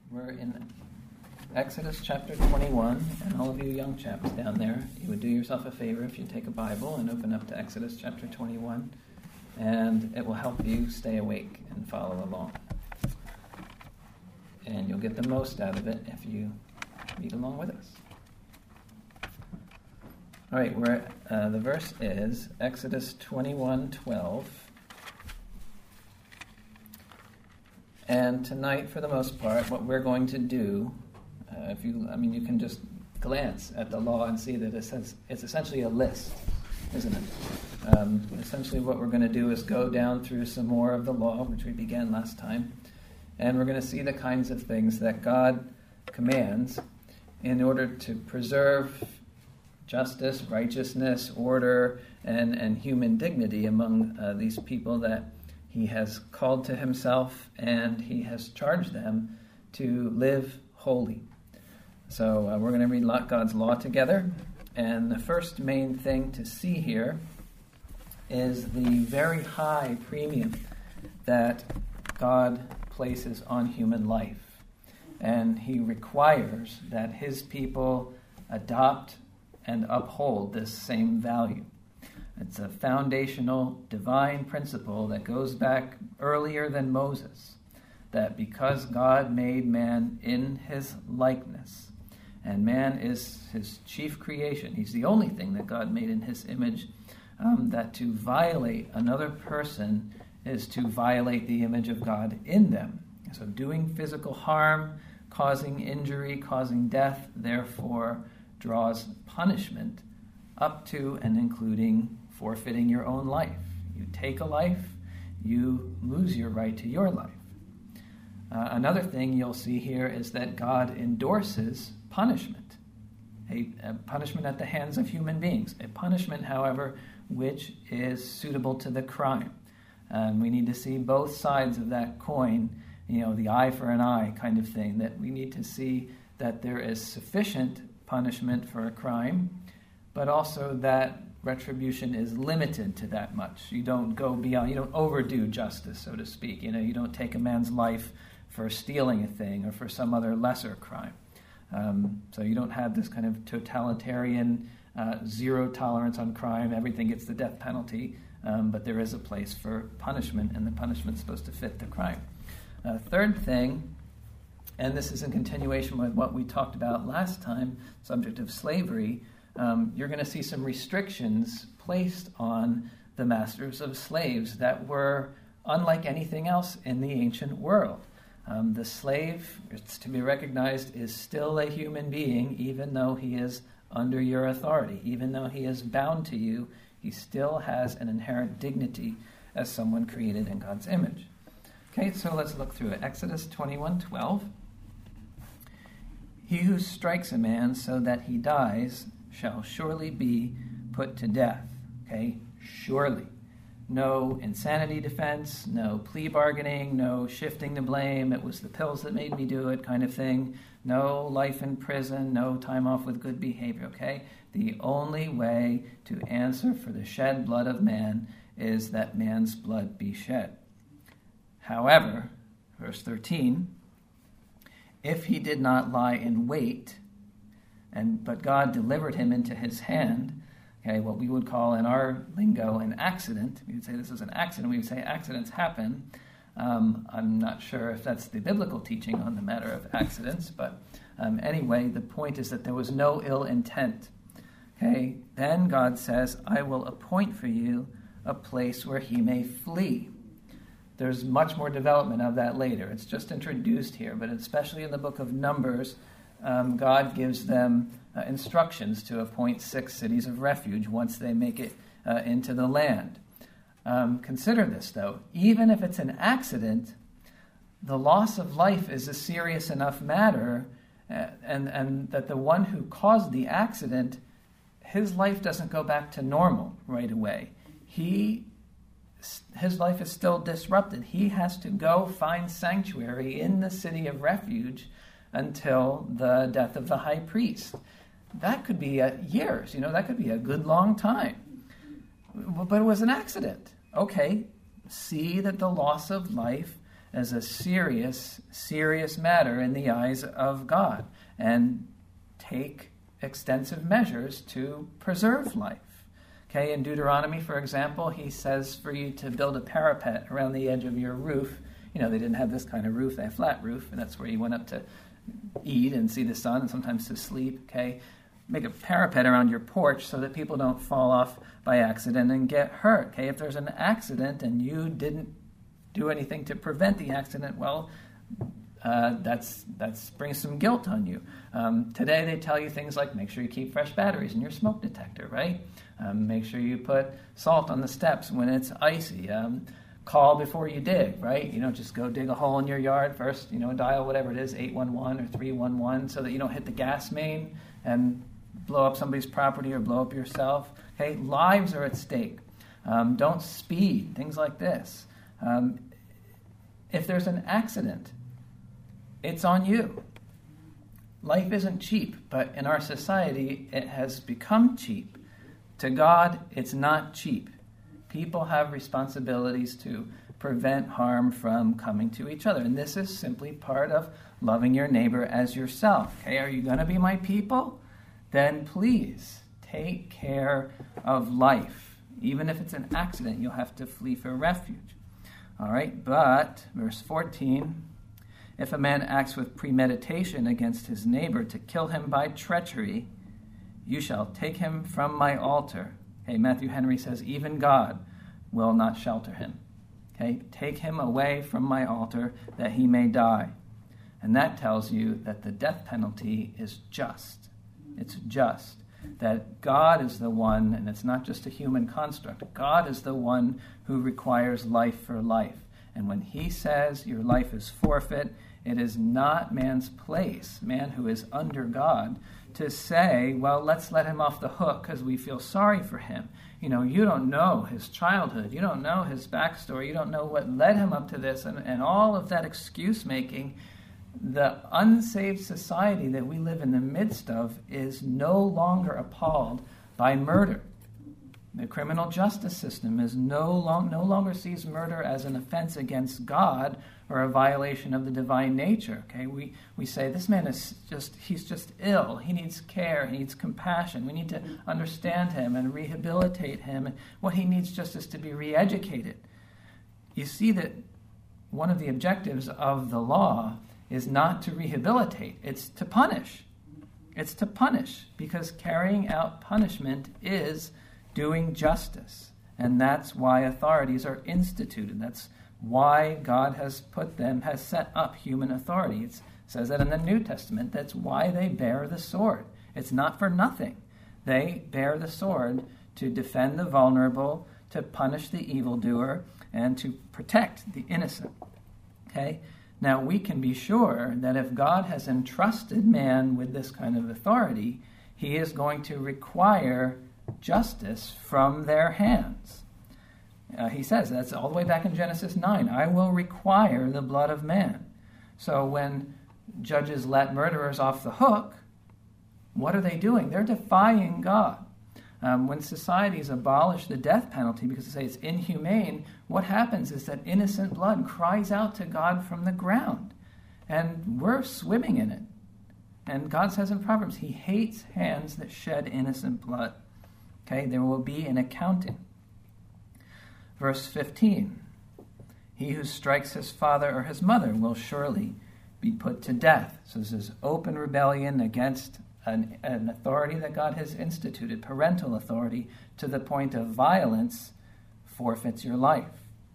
We're in Exodus chapter 21, and all of you young chaps down there, you would do yourself a favor if you take a Bible and open up to Exodus chapter 21, and it will help you stay awake and follow along. And you'll get the most out of it if you read along with us. All right, the verse is Exodus 21:12. And tonight, for the most part, what we're going to do, you can just glance at the law and see that it's essentially a list, isn't it? Essentially what we're going to do is go down through some more of the law, which we began last time, and we're going to see the kinds of things that God commands in order to preserve justice, righteousness, order, and human dignity among these people that He has called to Himself, and He has charged them to live holy. So we're going to read God's law together, and the first main thing to see here is the very high premium that God places on human life. And He requires that His people adopt and uphold this same value. It's a foundational divine principle that goes back earlier than Moses, that because God made man in His likeness, and man is His chief creation, He's the only thing that God made in His image, that to violate another person is to violate the image of God in them. So doing physical harm, causing injury, causing death, therefore draws punishment up to and including forfeiting your own life. You take a life, you lose your right to your life. Another thing you'll see here is that God endorses punishment, a punishment at the hands of human beings, a punishment, however, which is suitable to the crime. We need to see both sides of that coin, the eye for an eye kind of thing, that we need to see that there is sufficient punishment for a crime, but also that retribution is limited to that much. You don't go beyond, you don't overdo justice, so to speak. You don't take a man's life for stealing a thing or for some other lesser crime. So you don't have this kind of totalitarian, zero tolerance on crime, everything gets the death penalty, but there is a place for punishment, and the punishment's supposed to fit the crime. Third thing, and this is in continuation with what we talked about last time, subject of slavery, you're going to see some restrictions placed on the masters of slaves that were unlike anything else in the ancient world. The slave, it's to be recognized, is still a human being, even though he is under your authority. Even though he is bound to you, he still has an inherent dignity as someone created in God's image. Okay, so let's look through it. Exodus 21:12. He who strikes a man so that he dies shall surely be put to death. Okay, surely. No insanity defense, no plea bargaining, no shifting the blame, it was the pills that made me do it kind of thing. No life in prison, no time off with good behavior, okay? The only way to answer for the shed blood of man is that man's blood be shed. However, verse 13, if he did not lie in wait, but God delivered him into his hand, okay, what we would call in our lingo an accident. We would say this is an accident. We would say accidents happen. I'm not sure if that's the biblical teaching on the matter of accidents, but anyway, the point is that there was no ill intent. Okay, then God says, I will appoint for you a place where he may flee. There's much more development of that later. It's just introduced here, but especially in the book of Numbers, God gives them instructions to appoint 6 cities of refuge once they make it into the land. Consider this, though. Even if it's an accident, the loss of life is a serious enough matter, and that the one who caused the accident, his life doesn't go back to normal right away. His life is still disrupted. He has to go find sanctuary in the city of refuge until the death of the high priest. That could be years, that could be a good long time. But it was an accident. Okay, see that the loss of life as a serious, serious matter in the eyes of God and take extensive measures to preserve life. Okay, in Deuteronomy, for example, he says for you to build a parapet around the edge of your roof. You know, they didn't have this kind of roof, they had a flat roof, and that's where you went up to eat and see the sun and sometimes to sleep, okay? Make a parapet around your porch so that people don't fall off by accident and get hurt, okay? If there's an accident and you didn't do anything to prevent the accident, well, that's brings some guilt on you. Today they tell you things like make sure you keep fresh batteries in your smoke detector, right? Make sure you put salt on the steps when it's icy. Call before you dig, right? You don't just go dig a hole in your yard first, dial whatever it is, 811 or 311, so that you don't hit the gas main and blow up somebody's property or blow up yourself. Okay, lives are at stake. Don't speed, things like this. If there's an accident, it's on you. Life isn't cheap, but in our society, it has become cheap. To God, it's not cheap. People have responsibilities to prevent harm from coming to each other. And this is simply part of loving your neighbor as yourself. Okay, are you going to be my people? Then please take care of life. Even if it's an accident, you'll have to flee for refuge. All right, but, verse 14, if a man acts with premeditation against his neighbor to kill him by treachery, you shall take him from my altar. Okay, Matthew Henry says, even God will not shelter him. Okay, take him away from my altar that he may die. And that tells you that the death penalty is just. It's just. That God is the one, and it's not just a human construct, God is the one who requires life for life. And when he says your life is forfeit, it is not man's place, man who is under God, to say, well, let's let him off the hook because we feel sorry for him. You don't know his childhood. You don't know his backstory. You don't know what led him up to this. And all of that excuse-making, the unsaved society that we live in the midst of is no longer appalled by murder. The criminal justice system is no longer sees murder as an offense against God or a violation of the divine nature. Okay, we say this man he's just ill. He needs care. He needs compassion. We need to understand him and rehabilitate him. And what he needs just is to be re-educated. You see that one of the objectives of the law is not to rehabilitate. It's to punish. It's to punish because carrying out punishment is doing justice. And that's why authorities are instituted. That's why God has set up human authority. It says that in the New Testament. That's why they bear the sword. It's not for nothing. They bear the sword to defend the vulnerable, to punish the evildoer, and to protect the innocent. Okay? Now, we can be sure that if God has entrusted man with this kind of authority, he is going to require justice from their hands. He says, that's all the way back in Genesis 9, I will require the blood of man. So when judges let murderers off the hook, what are they doing? They're defying God. When societies abolish the death penalty because they say it's inhumane, what happens is that innocent blood cries out to God from the ground. And we're swimming in it. And God says in Proverbs, he hates hands that shed innocent blood. Okay, there will be an accounting. Verse 15, he who strikes his father or his mother will surely be put to death. So this is open rebellion against an authority that God has instituted, parental authority, to the point of violence, forfeits your life.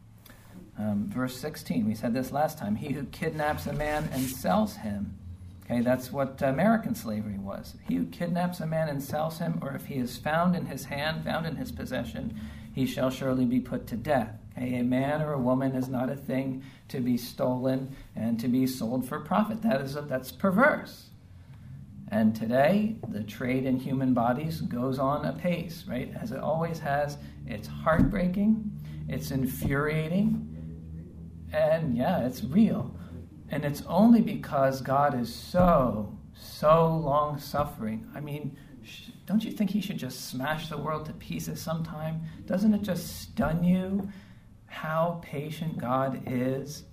Verse 16, we said this last time, he who kidnaps a man and sells him. Okay, that's what American slavery was. He who kidnaps a man and sells him, or if he is found in his hand, found in his possession, he shall surely be put to death. Okay, a man or a woman is not a thing to be stolen and to be sold for profit. That's perverse. And today, the trade in human bodies goes on apace, right? As it always has. It's heartbreaking. It's infuriating. And yeah, it's real. And it's only because God is so long-suffering. I mean, don't you think he should just smash the world to pieces sometime? Doesn't it just stun you how patient God is?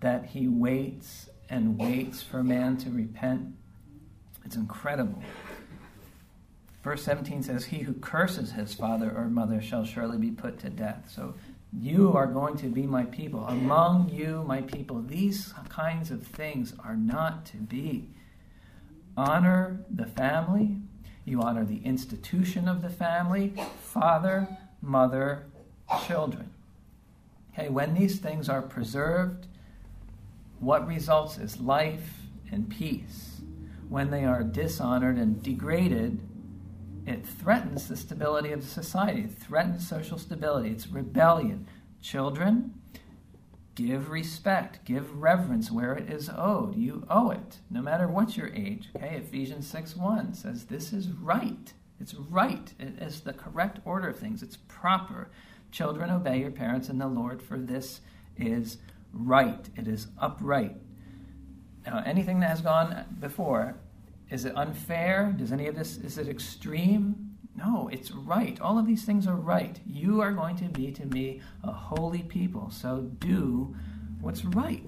that he waits and waits for man to repent. It's incredible. Verse 17 says, he who curses his father or mother shall surely be put to death. So you are going to be my people. Among you, my people. These kinds of things are not to be. Honor the family. You honor the institution of the family. Father, mother, children. Okay, when these things are preserved, what results is life and peace. When they are dishonored and degraded, it threatens the stability of the society. It threatens social stability. It's rebellion. Children, give respect. Give reverence where it is owed. You owe it, no matter what your age. Okay, Ephesians 6:1 says this is right. It's right. It is the correct order of things. It's proper. Children, obey your parents in the Lord, for this is right. It is upright. Now, anything that has gone before, is it unfair? Does any of this, is it extreme? No, it's right. All of these things are right. You are going to be to me a holy people, so do what's right.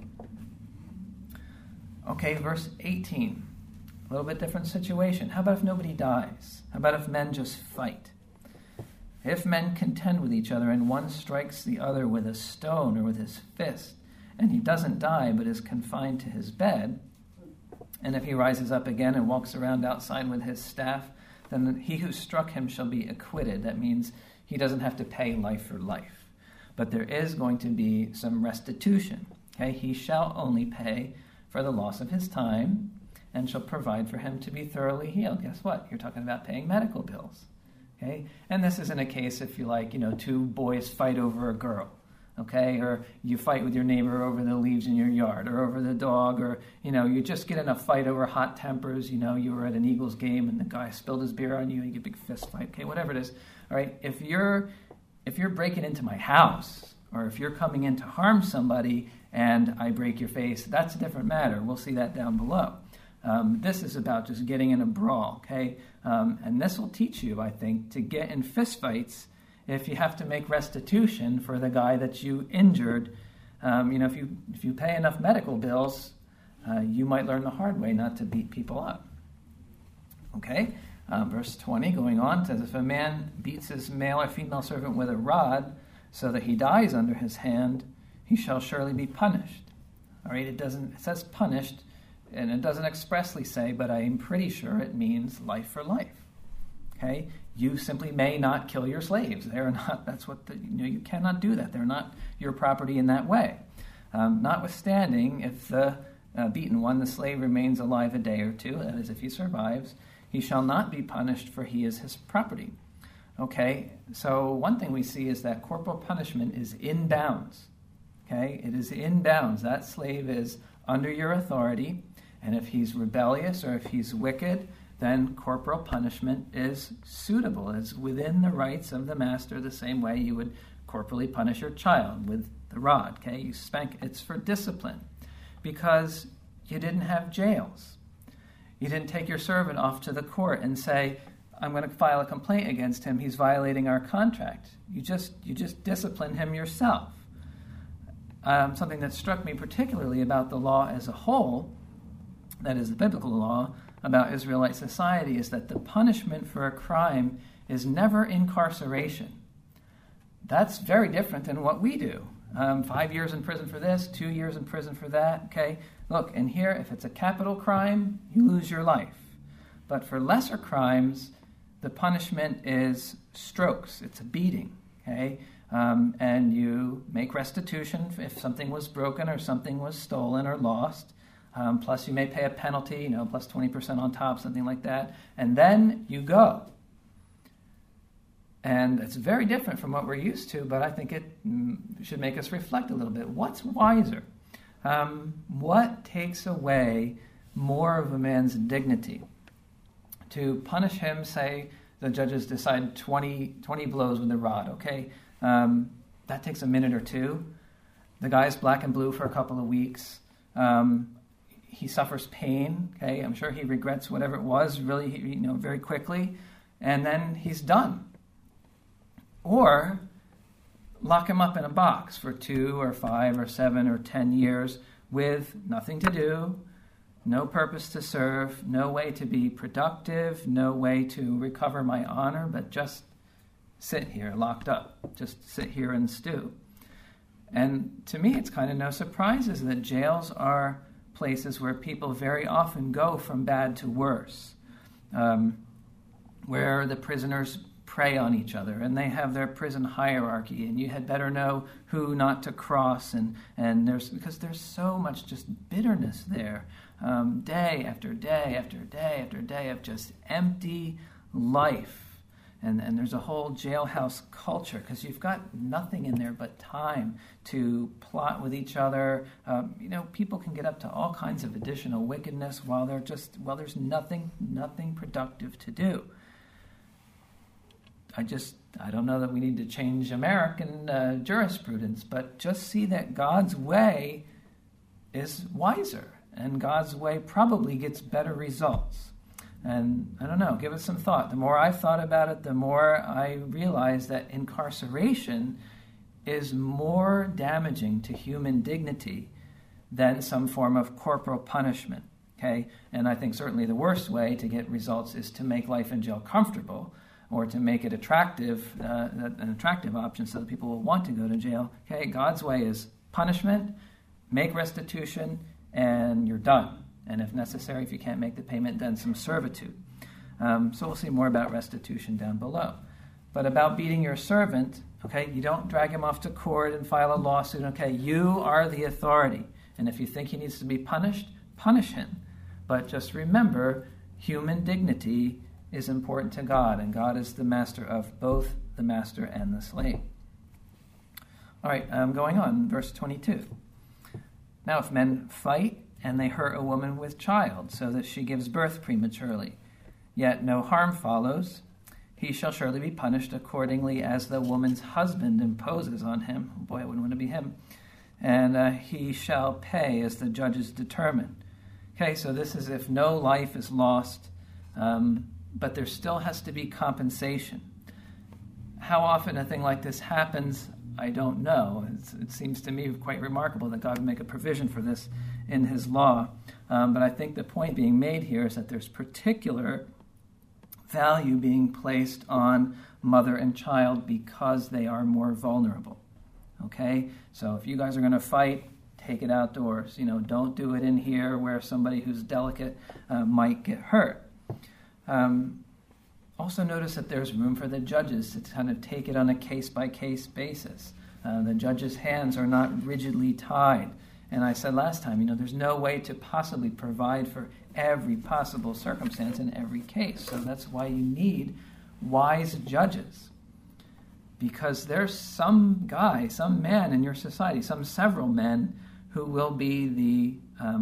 Okay, verse 18. A little bit different situation. How about if nobody dies? How about if men just fight? If men contend with each other and one strikes the other with a stone or with his fist, and he doesn't die but is confined to his bed, and if he rises up again and walks around outside with his staff, then he who struck him shall be acquitted. That means he doesn't have to pay life for life. But there is going to be some restitution. Okay? He shall only pay for the loss of his time and shall provide for him to be thoroughly healed. Guess what? You're talking about paying medical bills. Okay? And this isn't a case if you like, two boys fight over a girl. Okay, or you fight with your neighbor over the leaves in your yard, or over the dog, or, you just get in a fight over hot tempers. You were at an Eagles game and the guy spilled his beer on you and you get a big fist fight. Okay, whatever it is. All right, if you're breaking into my house, or if you're coming in to harm somebody and I break your face, that's a different matter. We'll see that down below. This is about just getting in a brawl, okay? And this will teach you, I think, to get in fistfights if you have to make restitution for the guy that you injured. If you pay enough medical bills, you might learn the hard way not to beat people up. Okay, verse 20, going on, says, if a man beats his male or female servant with a rod so that he dies under his hand, he shall surely be punished. All right, it says punished, and it doesn't expressly say, but I am pretty sure it means life for life. Okay, you simply may not kill your slaves. They're not. That's what you cannot do that. They're not your property in that way. Notwithstanding, if the beaten one, the slave, remains alive a day or two, that is, if he survives, he shall not be punished, for he is his property. Okay, so one thing we see is that corporal punishment is in bounds. Okay, it is in bounds. That slave is under your authority, and if he's rebellious or if he's wicked, then corporal punishment is suitable. It's within the rights of the master, the same way you would corporally punish your child with the rod. Okay, you spank. It's for discipline, because you didn't have jails. You didn't take your servant off to the court and say, I'm going to file a complaint against him. He's violating our contract. You just discipline him yourself. Something that struck me particularly about the law as a whole, that is the biblical law, about Israelite society, is that the punishment for a crime is never incarceration. That's very different than what we do. 5 years in prison for this, 2 years in prison for that. Okay, look, and here, if it's a capital crime, you lose your life. But for lesser crimes, the punishment is strokes. It's a beating. Okay, and you make restitution if something was broken or something was stolen or lost. Plus you may pay a penalty, plus 20% on top, something like that. And then you go. And it's very different from what we're used to, but I think it should make us reflect a little bit. What's wiser? What takes away more of a man's dignity? To punish him, say, the judges decide 20 blows with a rod, okay? That takes a minute or two. The guy's black and blue for a couple of weeks. He suffers pain, okay? I'm sure he regrets whatever it was really, very quickly. And then he's done. Or lock him up in a box for 2 or 5 or 7 or 10 years with nothing to do, no purpose to serve, no way to be productive, no way to recover my honor, but just sit here locked up, just sit here and stew. And to me, it's kind of no surprises that jails are places where people very often go from bad to worse, where the prisoners prey on each other and they have their prison hierarchy, and you had better know who not to cross, and because there's so much just bitterness there, day after day after day after day of just empty life. And there's a whole jailhouse culture because you've got nothing in there but time to plot with each other. People can get up to all kinds of additional wickedness while there's nothing productive to do. I don't know that we need to change American jurisprudence, but just see that God's way is wiser, and God's way probably gets better results. And I don't know, give it some thought. The more I've thought about it, the more I realize that incarceration is more damaging to human dignity than some form of corporal punishment. Okay? And I think certainly the worst way to get results is to make life in jail comfortable, or to make it attractive, an attractive option so that people will want to go to jail. Okay? God's way is punishment, make restitution, and you're done. And if necessary, if you can't make the payment, then some servitude. So we'll see more about restitution down below. But about beating your servant, okay, you don't drag him off to court and file a lawsuit. Okay, you are the authority. And if you think he needs to be punished, punish him. But just remember, human dignity is important to God, and God is the master of both the master and the slave. All right, going on, verse 22. Now if men fight, and they hurt a woman with child, so that she gives birth prematurely, yet no harm follows, he shall surely be punished accordingly as the woman's husband imposes on him. Oh boy, I wouldn't want to be him. And he shall pay as the judges determine. Okay, so this is if no life is lost, but there still has to be compensation. How often a thing like this happens, I don't know. It seems to me quite remarkable that God would make a provision for this in his law. But I think the point being made here is that there's particular value being placed on mother and child because they are more vulnerable. Okay? So if you guys are going to fight, take it outdoors. Don't do it in here where somebody who's delicate might get hurt. Also notice that there's room for the judges to kind of take it on a case-by-case basis. The judges' hands are not rigidly tied. And I said last time, there's no way to possibly provide for every possible circumstance in every case. So that's why you need wise judges. Because there's some guy, some man in your society, several men who will be the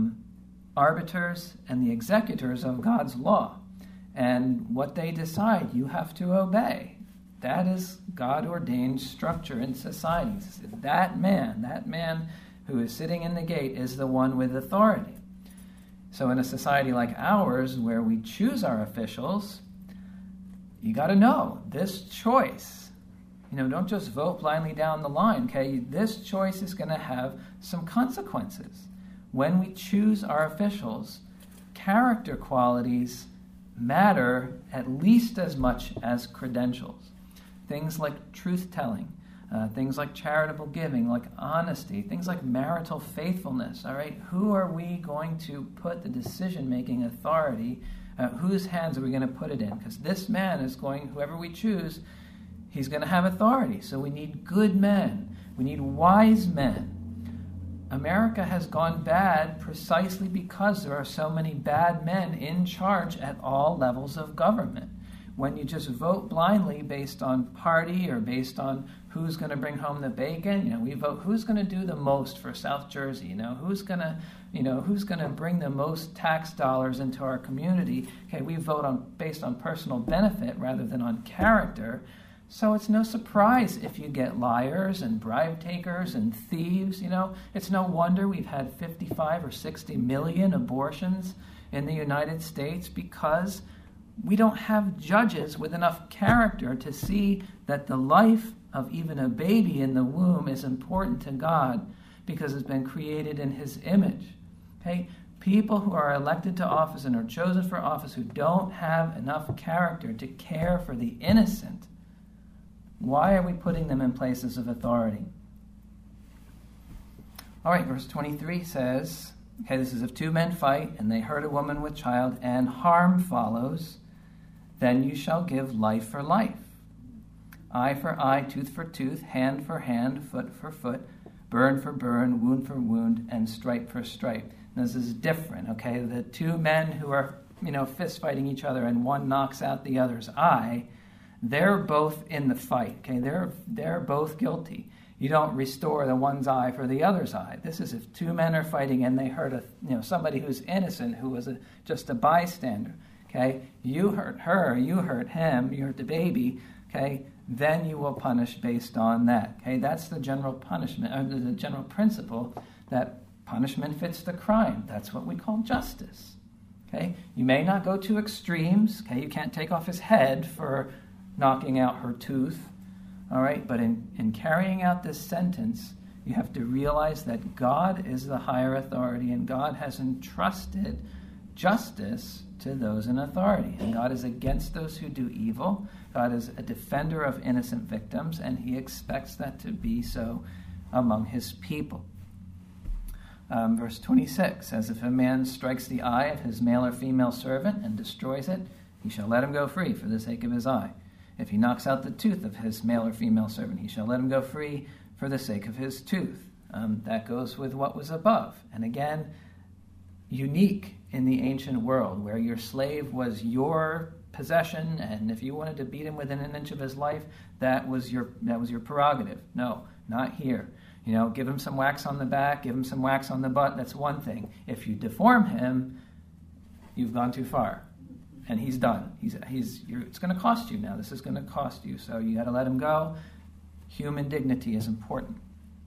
arbiters and the executors of God's law. And what they decide, you have to obey. That is God-ordained structure in societies. That man who is sitting in the gate is the one with authority. So in a society like ours, where we choose our officials, you got to know this choice. Don't just vote blindly down the line, okay? This choice is going to have some consequences. When we choose our officials, character qualities matter at least as much as credentials. Things like truth-telling, things like charitable giving, like honesty, things like marital faithfulness, all right? Who are we going to put the decision-making authority, whose hands are we going to put it in? Because this man is whoever we choose, he's going to have authority. So we need good men. We need wise men. America has gone bad precisely because there are so many bad men in charge at all levels of government. When you just vote blindly based on party or based on who's going to bring home the bacon, we vote who's going to do the most for South Jersey, who's going to bring the most tax dollars into our community. Okay, we vote based on personal benefit rather than on character. So it's no surprise if you get liars and bribe takers and thieves. It's no wonder we've had 55 or 60 million abortions in the United States because we don't have judges with enough character to see that the life of even a baby in the womb is important to God, because it's been created in his image. Okay? People who are elected to office and are chosen for office who don't have enough character to care for the innocent, why are we putting them in places of authority? All right, verse 23 says, okay, this is if two men fight and they hurt a woman with child and harm follows, then you shall give life for life. Eye for eye, tooth for tooth, hand for hand, foot for foot, burn for burn, wound for wound, and stripe for stripe. And this is different, okay? The two men who are, fist fighting each other and one knocks out the other's eye, they're both in the fight, okay? They're both guilty. You don't restore the one's eye for the other's eye. This is if two men are fighting and they hurt somebody who's innocent, who was just a bystander, okay? You hurt her, you hurt him, you hurt the baby, okay? Then you will punish based on that, okay? That's the general punishment, or the general principle that punishment fits the crime. That's what we call justice, okay? You may not go to extremes, okay? You can't take off his head for knocking out her tooth, all right? But in carrying out this sentence, you have to realize that God is the higher authority, and God has entrusted justice to those in authority. And God is against those who do evil. God is a defender of innocent victims, and he expects that to be so among his people. Verse 26 says, if a man strikes the eye of his male or female servant and destroys it, he shall let him go free for the sake of his eye. If he knocks out the tooth of his male or female servant, he shall let him go free for the sake of his tooth. That goes with what was above. And again, unique in the ancient world, where your slave was your possession, and if you wanted to beat him within an inch of his life, that was your prerogative. No, not here. Give him some wax on the back, give him some wax on the butt, that's one thing. If you deform him, you've gone too far. And he's done. It's going to cost you now. This is going to cost you. So you got to let him go. Human dignity is important.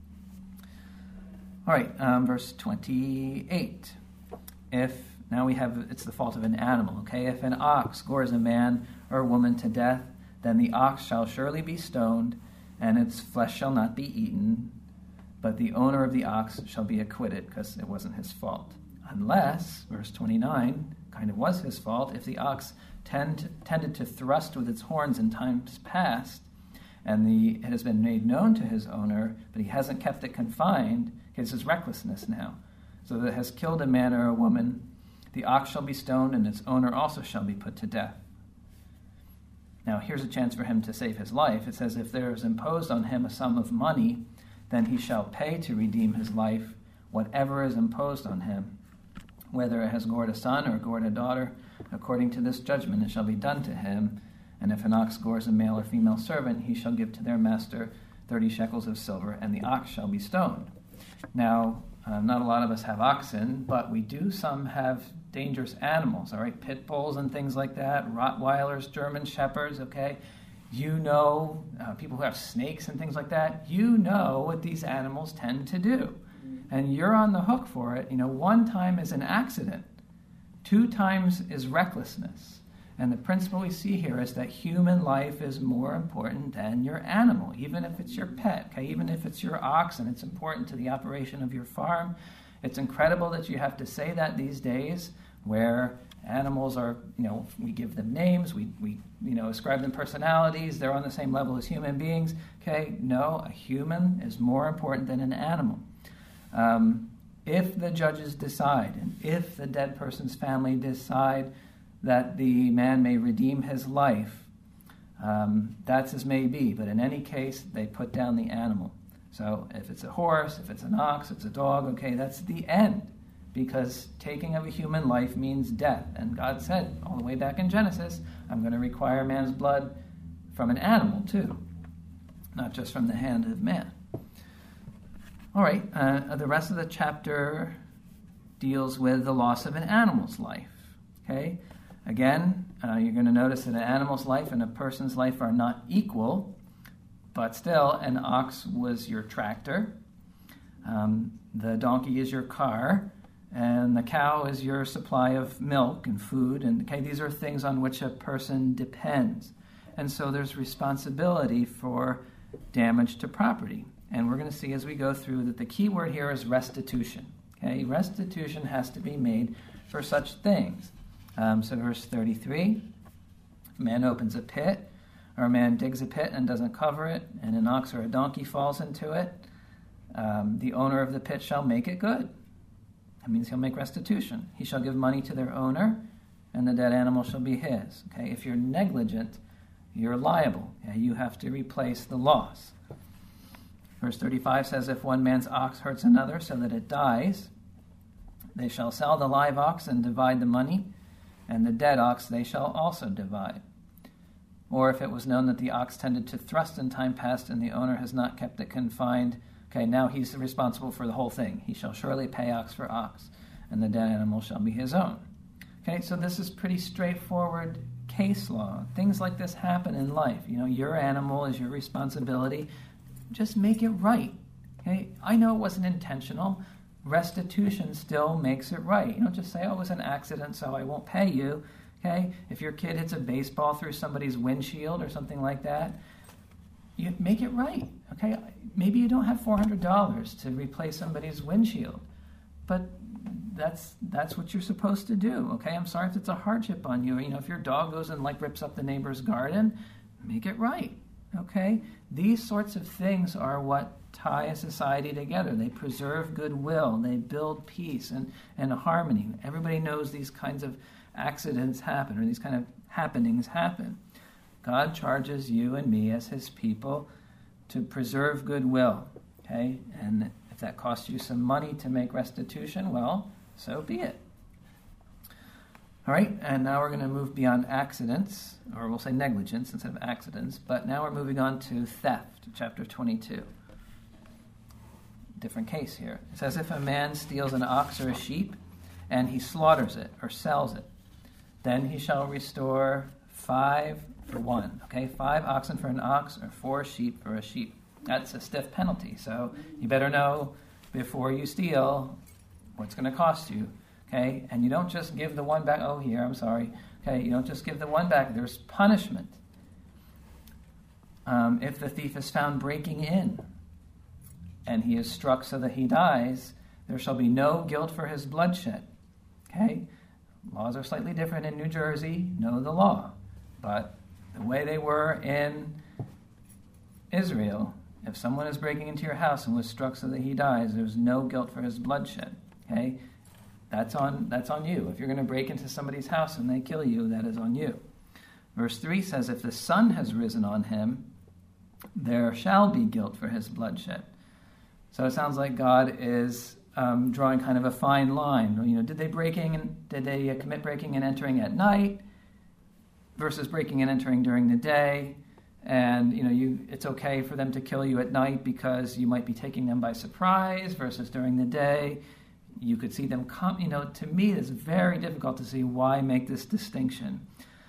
All right, verse 28. It's the fault of an animal, okay? If an ox gores a man or a woman to death, then the ox shall surely be stoned, and its flesh shall not be eaten, but the owner of the ox shall be acquitted, because it wasn't his fault. Unless, verse 29, kind of was his fault, if the ox tended to thrust with its horns in times past, and it has been made known to his owner, but he hasn't kept it confined, this is recklessness now. So that it has killed a man or a woman, the ox shall be stoned, and its owner also shall be put to death. Now, here's a chance for him to save his life. It says, if there is imposed on him a sum of money, then he shall pay to redeem his life whatever is imposed on him. Whether it has gored a son or gored a daughter, according to this judgment it shall be done to him. And if an ox gores a male or female servant, he shall give to their master 30 shekels of silver, and the ox shall be stoned. Now, not a lot of us have oxen, but we do some have dangerous animals, all right? Pit bulls and things like that, Rottweilers, German shepherds, okay? People who have snakes and things like that, what these animals tend to do. And you're on the hook for it. 1 time is an accident. 2 times is recklessness. And the principle we see here is that human life is more important than your animal, even if it's your pet, okay? Even if it's your ox and it's important to the operation of your farm. It's incredible that you have to say that these days, where animals are, we give them names, we ascribe them personalities, they're on the same level as human beings, okay? No, a human is more important than an animal. If the judges decide, and if the dead person's family decide that the man may redeem his life, that's as may be. But in any case, they put down the animal. So if it's a horse, if it's an ox, if it's a dog, okay, that's the end. Because taking of a human life means death. And God said, all the way back in Genesis, I'm going to require man's blood from an animal too, not just from the hand of man. All right, the rest of the chapter deals with the loss of an animal's life. Okay, again, you're going to notice that an animal's life and a person's life are not equal, but still, an ox was your tractor, the donkey is your car, and the cow is your supply of milk and food. And okay, these are things on which a person depends. And so there's responsibility for damage to property. And we're going to see as we go through that the key word here is restitution. Okay, restitution has to be made for such things. So verse 33, if a man opens a pit, or a man digs a pit and doesn't cover it, and an ox or a donkey falls into it, the owner of the pit shall make it good. That means he'll make restitution. He shall give money to their owner, and the dead animal shall be his. Okay, if you're negligent, you're liable. Okay? You have to replace the loss. Verse 35 says, if one man's ox hurts another so that it dies, they shall sell the live ox and divide the money, and the dead ox they shall also divide. Or if it was known that the ox tended to thrust in time past and the owner has not kept it confined, okay, now he's responsible for the whole thing. He shall surely pay ox for ox, and the dead animal shall be his own. Okay, so this is pretty straightforward case law. Things like this happen in life. You know, your animal is your responsibility. Just make it right. Okay, I know it wasn't intentional. Restitution still makes it right. You don't just say, oh, it was an accident, so I won't pay you. Okay, if your kid hits a baseball through somebody's windshield or something like that, you make it right. Okay, maybe you don't have $400 to replace somebody's windshield, but that's what you're supposed to do. Okay, I'm sorry if it's a hardship on you. You know, if your dog goes and rips up the neighbor's garden, make it right. Okay, these sorts of things are what tie a society together. They preserve goodwill. They build peace and harmony. Everybody knows these kinds of accidents happen, or these kind of happenings happen. God charges you and me as his people to preserve goodwill. Okay, and if that costs you some money to make restitution, well, so be it. All right, and now we're going to move beyond accidents, or we'll say negligence instead of accidents, but now we're moving on to theft, chapter 22. Different case here. It says, if a man steals an ox or a sheep, and he slaughters it or sells it, then he shall restore 5 for 1. Okay, 5 oxen for an ox, or 4 sheep for a sheep. That's a stiff penalty, so you better know before you steal what's going to cost you. Okay, and you don't just give the one back, oh, here, I'm sorry. Okay, you don't just give the one back, there's punishment. If the thief is found breaking in, and he is struck so that he dies, there shall be no guilt for his bloodshed. Okay, laws are slightly different in New Jersey, know the law. But the way they were in Israel, if someone is breaking into your house and was struck so that he dies, there's no guilt for his bloodshed. Okay, that's on you. If you're going to break into somebody's house and they kill you, that is on you. Verse 3 says, if the sun has risen on him, there shall be guilt for his bloodshed. So it sounds like God is drawing kind of a fine line. You know, did they commit breaking and entering at night versus breaking and entering during the day? And it's okay for them to kill you at night because you might be taking them by surprise versus during the day. You could see them come. To me, it's very difficult to see why make this distinction.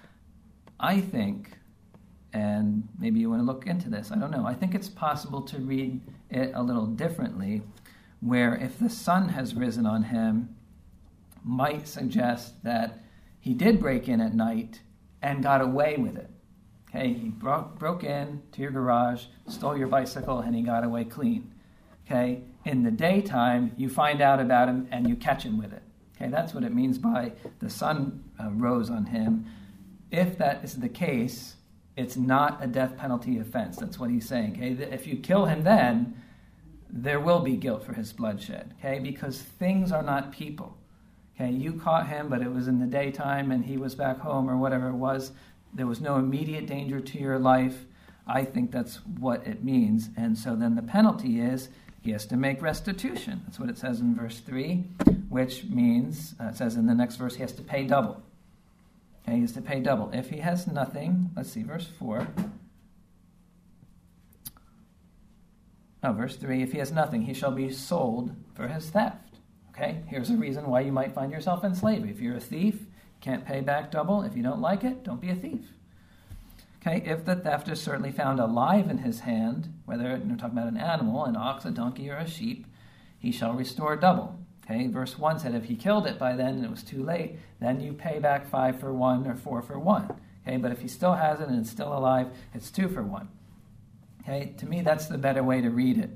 I think, and maybe you want to look into this, I don't know. I think it's possible to read it a little differently, where if the sun has risen on him, might suggest that he did break in at night and got away with it. Okay, he broke in to your garage, stole your bicycle, and he got away clean. Okay, in the daytime, you find out about him and you catch him with it. Okay, that's what it means by the sun rose on him. If that is the case, it's not a death penalty offense. That's what he's saying. Okay, if you kill him then, there will be guilt for his bloodshed. Okay, because things are not people. Okay, you caught him, but it was in the daytime and he was back home or whatever it was. There was no immediate danger to your life. I think that's what it means. And so then the penalty is he has to make restitution. That's what it says in verse 3, which means, it says in the next verse, he has to pay double. Okay, he has to pay double. If he has nothing, let's see, verse 4. Verse 3, if he has nothing, he shall be sold for his theft. Okay, here's a reason why you might find yourself in slavery. If you're a thief, can't pay back double. If you don't like it, don't be a thief. Okay, if the theft is certainly found alive in his hand, whether you're talking about an animal, an ox, a donkey, or a sheep, he shall restore double. Okay, verse 1 said if he killed it by then and it was too late, then you pay back 5 for 1 or 4 for 1. Okay, but if he still has it and it's still alive, it's 2 for 1. Okay, to me that's the better way to read it.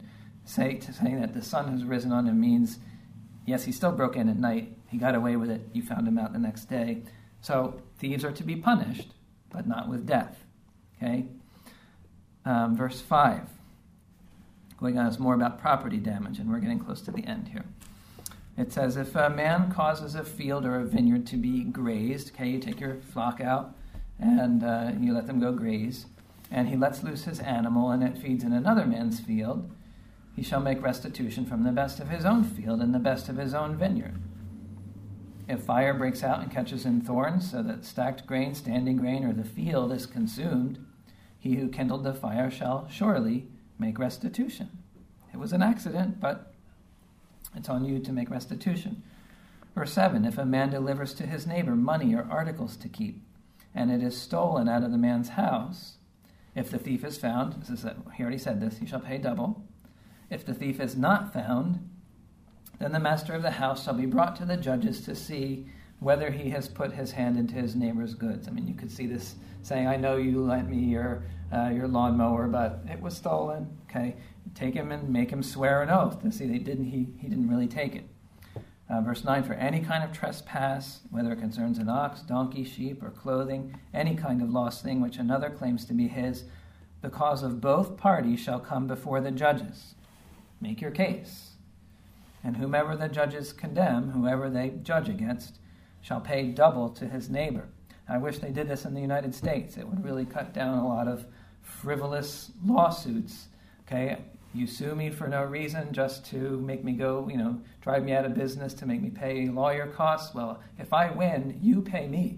saying that the sun has risen on him means, yes, he still broke in at night. He got away with it. You found him out the next day. So thieves are to be punished, but not with death. Okay? Verse 5. Going on is more about property damage, and we're getting close to the end here. It says, if a man causes a field or a vineyard to be grazed, okay, you take your flock out and you let them go graze, and he lets loose his animal and it feeds in another man's field, he shall make restitution from the best of his own field and the best of his own vineyard. If fire breaks out and catches in thorns, so that stacked grain, standing grain, or the field is consumed, he who kindled the fire shall surely make restitution. It was an accident, but it's on you to make restitution. Verse 7, if a man delivers to his neighbor money or articles to keep, and it is stolen out of the man's house, if the thief is found, he already said this, he shall pay double. If the thief is not found, then the master of the house shall be brought to the judges to see whether he has put his hand into his neighbor's goods. I mean, you could see this saying, I know you lent me your lawnmower, but it was stolen. Okay, take him and make him swear an oath to see he didn't really take it. Verse 9, for any kind of trespass, whether it concerns an ox, donkey, sheep, or clothing, any kind of lost thing which another claims to be his, the cause of both parties shall come before the judges. Make your case. And whomever the judges condemn, whoever they judge against, shall pay double to his neighbor. I wish they did this in the United States. It would really cut down a lot of frivolous lawsuits. Okay, you sue me for no reason, just to make me go, drive me out of business, to make me pay lawyer costs. Well, if I win, you pay me.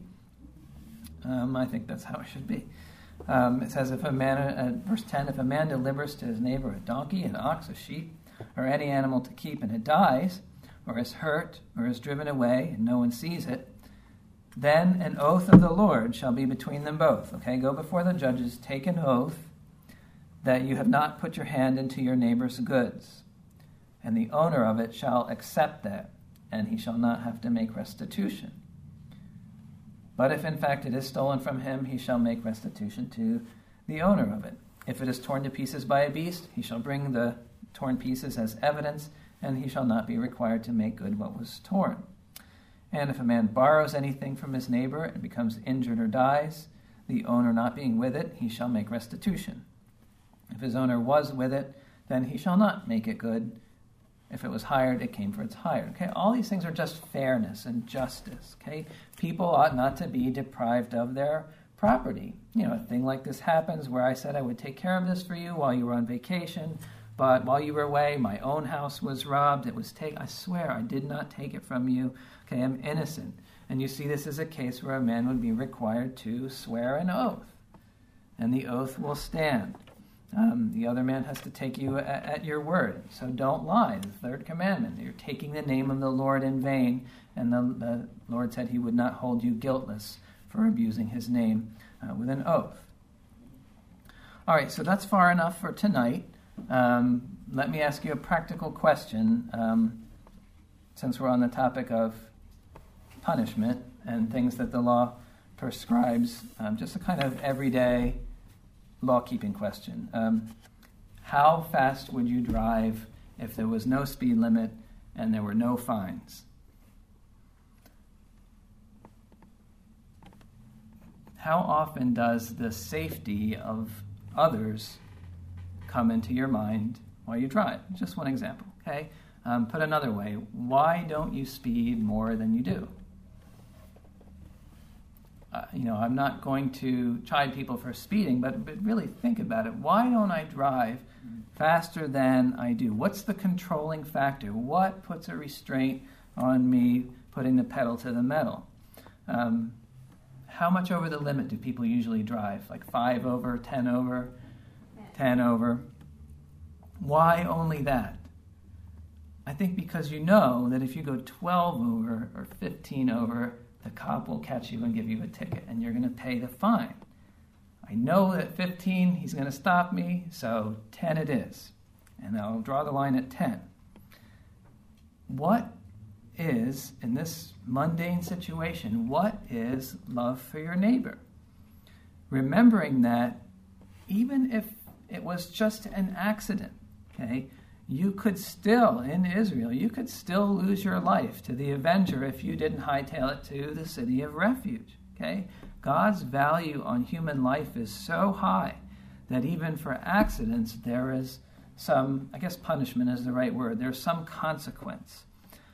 I think that's how it should be. It says, if a man, verse 10, if a man delivers to his neighbor a donkey, an ox, a sheep, or any animal to keep, and it dies, or is hurt, or is driven away, and no one sees it, then an oath of the Lord shall be between them both. Okay, go before the judges, take an oath that you have not put your hand into your neighbor's goods, and the owner of it shall accept that, and he shall not have to make restitution. But if in fact it is stolen from him, he shall make restitution to the owner of it. If it is torn to pieces by a beast, he shall bring the torn pieces as evidence, and he shall not be required to make good what was torn. And if a man borrows anything from his neighbor and becomes injured or dies, the owner not being with it, he shall make restitution. If his owner was with it, then he shall not make it good. If it was hired, it came for its hire. Okay, all these things are just fairness and justice. Okay, people ought not to be deprived of their property. A thing like this happens where I said I would take care of this for you while you were on vacation, but while you were away, my own house was robbed. It was taken. I swear I did not take it from you. Okay, I'm innocent. And you see this as a case where a man would be required to swear an oath, and the oath will stand. The other man has to take you at your word. So don't lie, the third commandment. You're taking the name of the Lord in vain, and the Lord said he would not hold you guiltless for abusing his name with an oath. All right, so that's far enough for tonight. Let me ask you a practical question, since we're on the topic of punishment and things that the law prescribes, just a kind of everyday law-keeping question. How fast would you drive if there was no speed limit and there were no fines? How often does the safety of others come into your mind while you drive? Just one example, okay? Put another way, why don't you speed more than you do? I'm not going to chide people for speeding, but really think about it. Why don't I drive faster than I do? What's the controlling factor? What puts a restraint on me putting the pedal to the metal? How much over the limit do people usually drive? Like 5 over, 10 over, 10 over? Why only that? I think because you know that if you go 12 over or 15 over, the cop will catch you and give you a ticket, and you're going to pay the fine. I know that 15, he's going to stop me, so 10 it is. And I'll draw the line at 10. What is, in this mundane situation, what is love for your neighbor? Remembering that even if it was just an accident, okay, you could still, in Israel, you could still lose your life to the avenger if you didn't hightail it to the city of refuge. Okay? God's value on human life is so high that even for accidents there is some, I guess punishment is the right word, there's some consequence.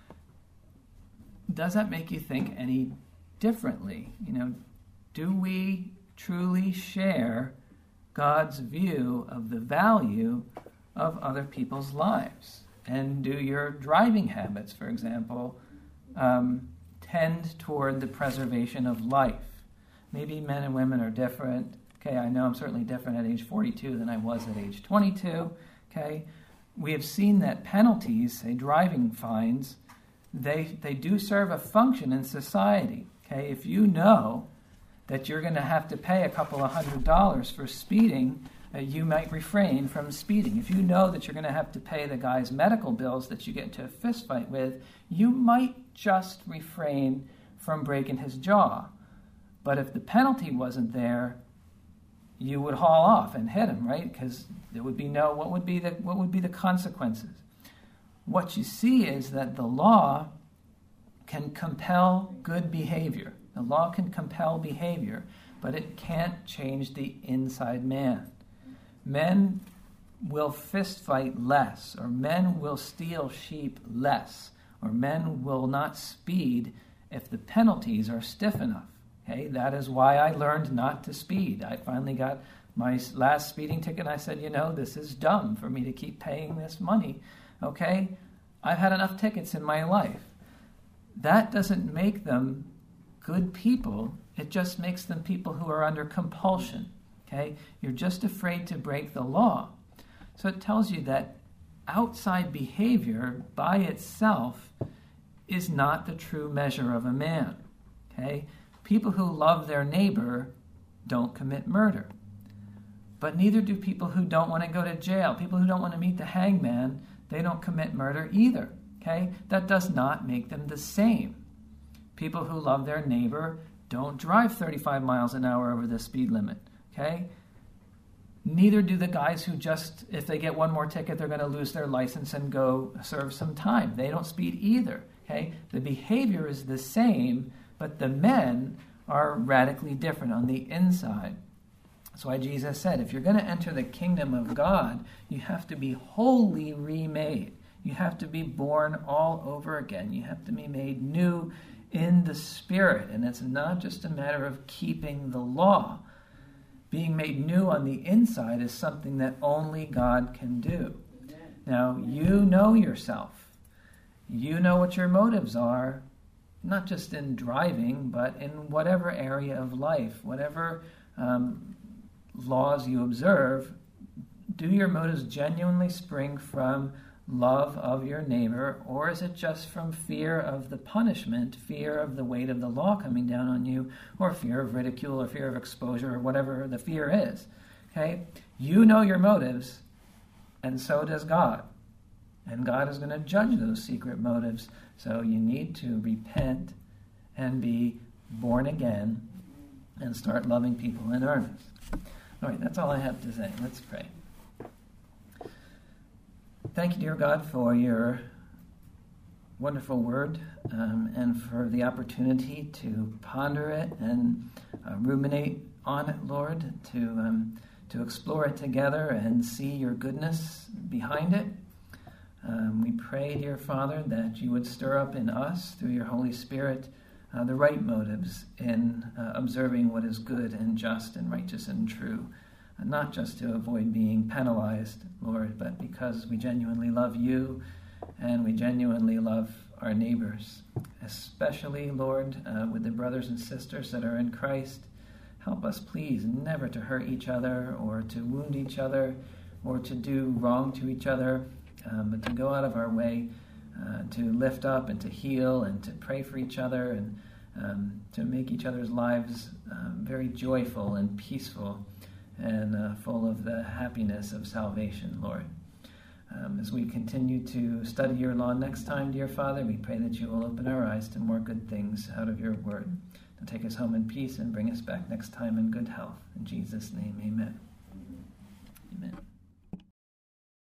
Does that make you think any differently? Do we truly share God's view of the value of other people's lives? And do your driving habits, for example, tend toward the preservation of life? Maybe men and women are different. Okay, I know I'm certainly different at age 42 than I was at age 22. Okay, we have seen that penalties, say driving fines, they do serve a function in society. Okay, if you know that you're going to have to pay a couple of $100s for speeding, you might refrain from speeding. If you know that you're going to have to pay the guy's medical bills that you get into a fist fight with, you might just refrain from breaking his jaw. But if the penalty wasn't there, you would haul off and hit him, right? Because there would be what would be the consequences? What you see is that the law can compel good behavior. The law can compel behavior, but it can't change the inside man. Men will fist fight less, or men will steal sheep less, or men will not speed if the penalties are stiff enough. Okay, that is why I learned not to speed. I finally got my last speeding ticket, and I said, this is dumb for me to keep paying this money. Okay, I've had enough tickets in my life. That doesn't make them good people. It just makes them people who are under compulsion. Okay, you're just afraid to break the law. So it tells you that outside behavior by itself is not the true measure of a man. Okay, people who love their neighbor don't commit murder. But neither do people who don't want to go to jail. People who don't want to meet the hangman, they don't commit murder either. Okay, that does not make them the same. People who love their neighbor don't drive 35 miles an hour over the speed limit. Okay? Neither do the guys who just, if they get one more ticket, they're going to lose their license and go serve some time. They don't speed either. Okay? The behavior is the same, but the men are radically different on the inside. That's why Jesus said, if you're going to enter the kingdom of God, you have to be wholly remade. You have to be born all over again. You have to be made new in the Spirit. And it's not just a matter of keeping the law. Being made new on the inside is something that only God can do. Now, you know yourself. You know what your motives are, not just in driving, but in whatever area of life, whatever laws you observe. Do your motives genuinely spring from love of your neighbor, or is it just from fear of the punishment, fear of the weight of the law coming down on you, or fear of ridicule, or fear of exposure, or whatever the fear is? Okay? You know your motives, and so does God. And God is going to judge those secret motives. So you need to repent and be born again and start loving people in earnest. All right, that's all I have to say. Let's pray. Thank you, dear God, for your wonderful word and for the opportunity to ponder it and ruminate on it, Lord, to explore it together and see your goodness behind it. We pray, dear Father, that you would stir up in us, through your Holy Spirit, the right motives in observing what is good and just and righteous and true. Not just to avoid being penalized, Lord, but because we genuinely love you and we genuinely love our neighbors. Especially, Lord, with the brothers and sisters that are in Christ. Help us, please, never to hurt each other or to wound each other or to do wrong to each other, but to go out of our way to lift up and to heal and to pray for each other and to make each other's lives very joyful and peaceful and full of the happiness of salvation, Lord. As we continue to study your law next time, dear Father, we pray that you will open our eyes to more good things out of your word. And take us home in peace and bring us back next time in good health. In Jesus' name, amen.